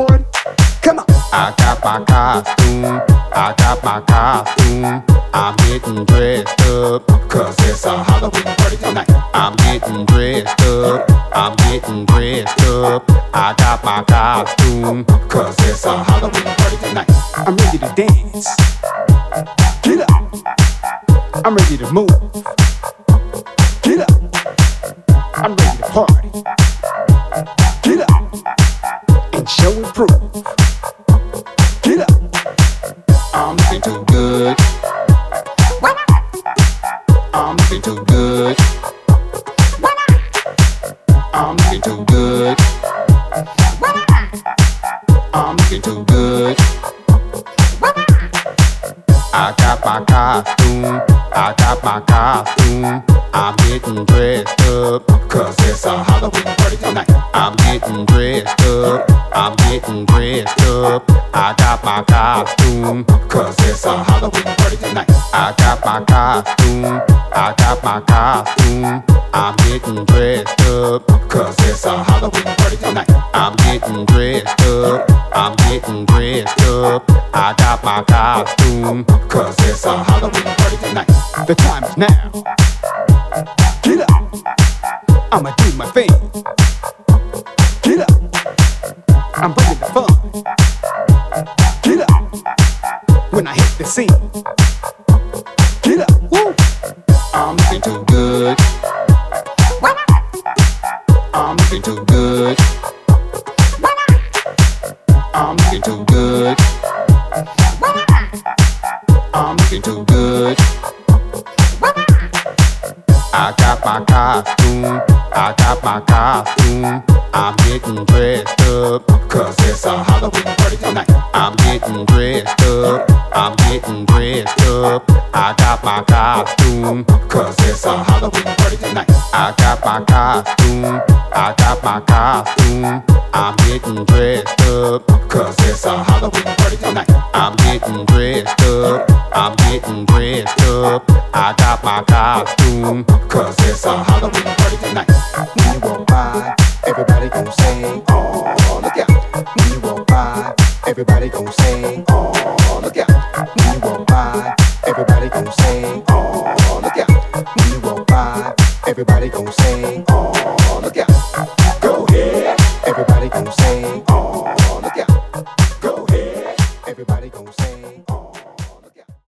party? Come on. I got my costume, I got my costume. I'm getting dressed up, cause it's a Halloween party tonight. I'm getting dressed up, I'm getting dressed up. I got my costume, cause it's a Halloween party tonight. I'm ready to dance. Get up. I'm ready to move. Get up. I'm ready to party. Get up. And show and prove. Get up. I'm looking too good. I'm looking too good. I'm looking too good. I'm looking too good. I got my costume, I got my costume. I'm getting dressed up, cause it's a Halloween party tonight. I'm getting dressed up, I'm getting dressed up. I got my costume, cause it's a Halloween party tonight. I got my costume, I got my costume. I'm getting dressed up, cause it's a Halloween party tonight. I'm getting dressed up, I'm getting dressed up. I got my costume, cause it's a Halloween party tonight. The time is now. Get up. I'ma do my thing. Get up. I'm bringing the fun. Get up. When I hit the scene. Get up. Woo. I'm looking too good. I'm looking too good. I'm looking too good. I'm looking too good. I got my costume, I got my costume. I'm getting dressed up, cause it's a Halloween party tonight. I'm getting dressed up, I'm getting dressed up. I got my costume, cause it's a Halloween party tonight. I got my costume, I got my costume. I'm getting dressed up, cause it's a Halloween party tonight. I'm getting dressed up, I'm getting dressed up. I got my costume, cause it's a Halloween party tonight. When you walk by, everybody gon' say, oh, look out. When you walk by, everybody gon' say, oh, look out. When you walk by, everybody gon' say, oh, look out. When you walk by, everybody gon' say, oh, look out. Go ahead. Everybody gon' say, oh, look out. Go ahead. Everybody gon' say,